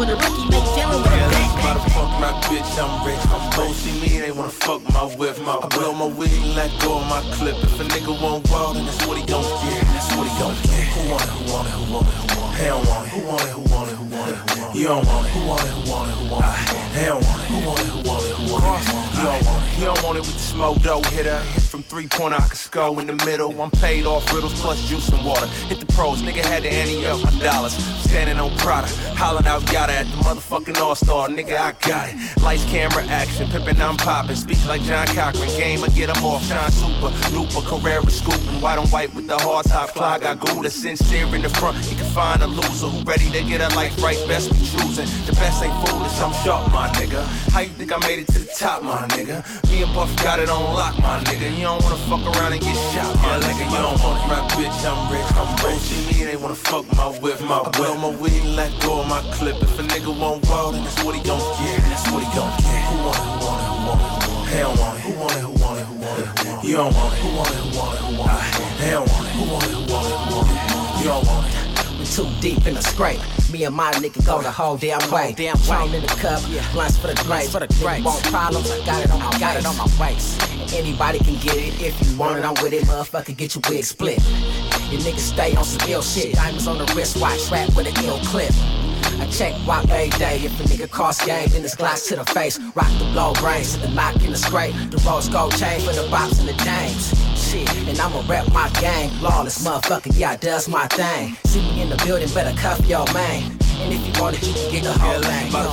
with a rookie, make chillin' with a bitch. Why the fuck my bitch, I'm rich. Don't see me, they wanna fuck my whip. I blow my weed and let go of my clip. If a nigga won't roll, then that's what he gon' get. That's what he gon' get. Who want it, who want it, who want it, who want it? He don't want it. Who want it, who want it, who want it, who want it? You don't want it. Who want it, who want it, who want it? He don't want it. Who want it, who want it, who want it? You don't want it. He don't want it with the smoke dough. Hit from 3-pointer, I can score in the middle. I'm paid off riddles plus juice and water. Hit the pros, nigga had to ante up my dollars. Standing on Prada, hollering out yada at the motherfucking All-Star. Nigga, I got it. Lights, camera, action, pimpin', I'm poppin'. Speak like John Cochran, game, I get him off. Shine super, Looper, Carrera, scoopin'. White on white with the hard top fly. Got Gouda, sincere in the front. You can find a loser who ready to get her life right. Best be choosing. The best ain't foolish, I'm sharp, my nigga. How you think I made it to the top, my nigga? Me and Buff got it on lock, my nigga. You don't wanna fuck around and get shot, my nigga. You don't want it, my bitch, I'm rich. Don't see me, they wanna fuck my whip. I blow my weed and let go of my clip. If a nigga won't roll, then that's what he gon' get. That's what he gon' get. Who want it, who want it, who want it, who want it? He don't want it. Who want it, who want it, who want it, who want it? You don't want it. Who want it, who want it, who want it? He don't want it. Who want it, who want it, who want it? You don't want it. We too deep in the scrape. Me and my nigga go the whole damn way. Wine in the cup, blunts for the grapes. Want problems? I got it on my waist. Anybody can get it if you want it. I'm with it, motherfucker. Get your wig split. Your niggas stay on some ill shit. Diamonds on the wristwatch, rap with an ill clip. I check walk every day. If a nigga cross game, then it's glass to the face. Rock the blow brains, the lock in the scrape. The rose gold chain for the bops and the dames. Shit, and I'ma rep my gang. Lawless motherfucker, yeah, does my thing. See me in the building, better cuff your man. And if you want it, you can get the whole thing.